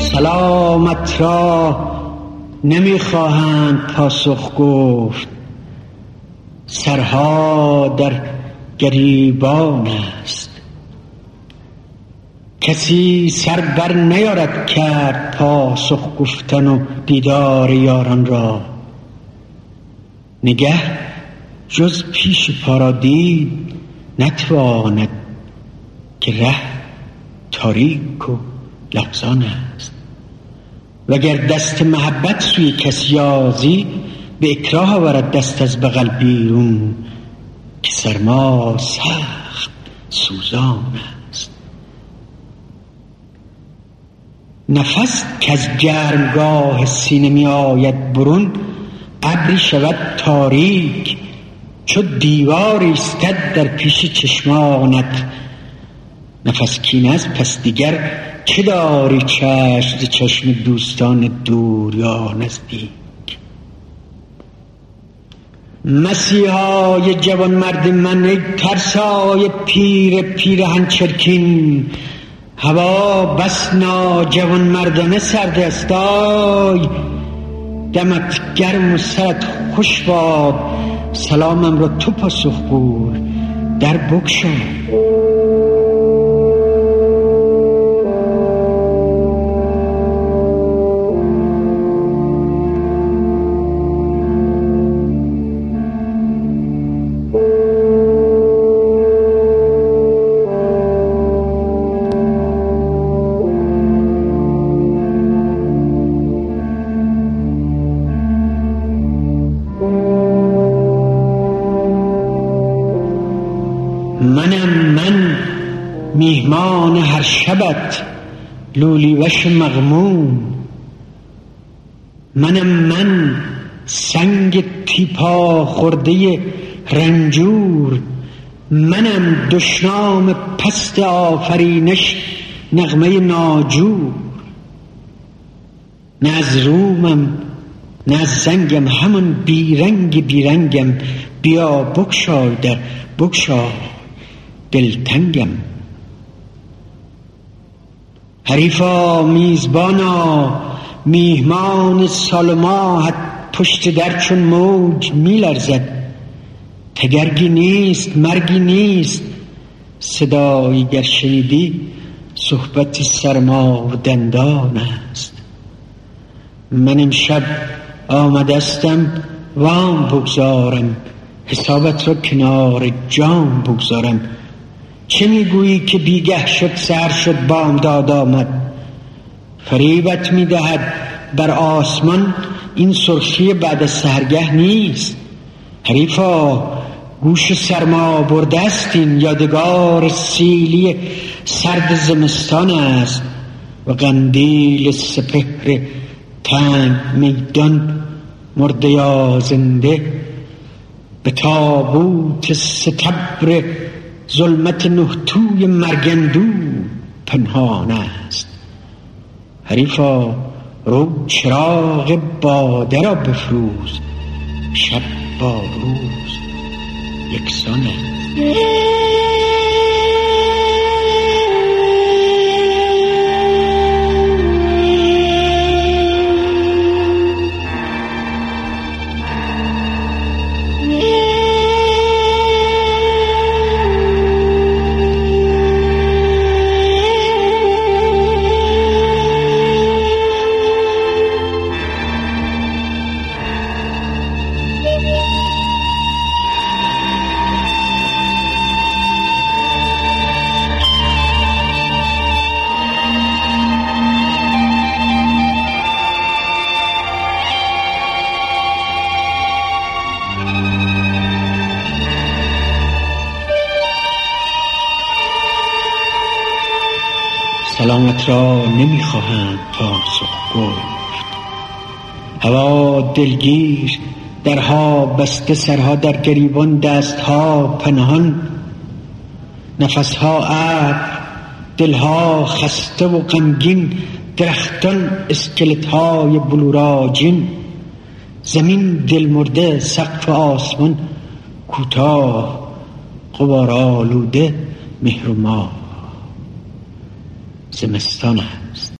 سلامت را نمیخواهند پاسخ گفت، سرها در گریبان است. کسی سر بر نیارد کرد پاسخ گفتن و دیدار یاران را. نگه جز پیش پا را دید نتواند، که ره تاریک و لغزان است. وگر دست محبت سوی کسی یازی، به اکراه آورد دست از بغل بیرون، که سرما سخت سوزان است. نفس که از گرمگاه سینه می آید برون، ابری شود تاریک چو دیوار ایستد در پیش چشمانت. نفس کین از پس دیگر چه داری چشم ز چشم دوستان دور یا نزدیک. مسیحای جوان مرد من، ای ترسای پیرهن چرکین، هوا بس ناجوان مردانه سرد است. آی دمت گرم و سرت خوش باد، سلامم را تو پاسخ گو در بگشا. من میهمان هر شبت لولی وش مغموم. من سنگ تیپا خورده رنجور. منم دشنام پست آفرینش نغمه ناجور. نه از رومم نه از زنگم، همون بیرنگم. بیا بگشای در بگشای دلتنگم. حریفا میزبانا میهمان سال ماهت، پشت در چون موج میلرزد. تگرگی نیست مرگی نیست، صدایی گر شنیدی صحبت سرما و دندان است. من امشب آمدستم وام بگذارم، حسابت را کنار جام بگذارم. چه میگویی که بیگه شد سر شد بامداد آمد؟ فریبت میدهد بر آسمان این سرخی بعد از سحرگه نیست. حریفا گوش سرما برده است، این یادگار سیلی سرد زمستان است. و قندیل سپهر تنگ میدان مرده یا زنده، به تابوت ستبر ظلمت نهتوی مرگندو پنهان است. حریفا رو چراغ باده را بفروز، شب با روز یکسان است. سلامت را نمیخواهند پاسخ گفت. هوا دلگیر، درها بسته، سرها در گریبان، دستها پنهان، نفسها ابر، دلها خسته و غمگین، درختان اسکلت‌های بلوراجین. زمین دل مرده، سقف آسمان کوتاه، غبارآلوده مهر و ماه. زمستان است.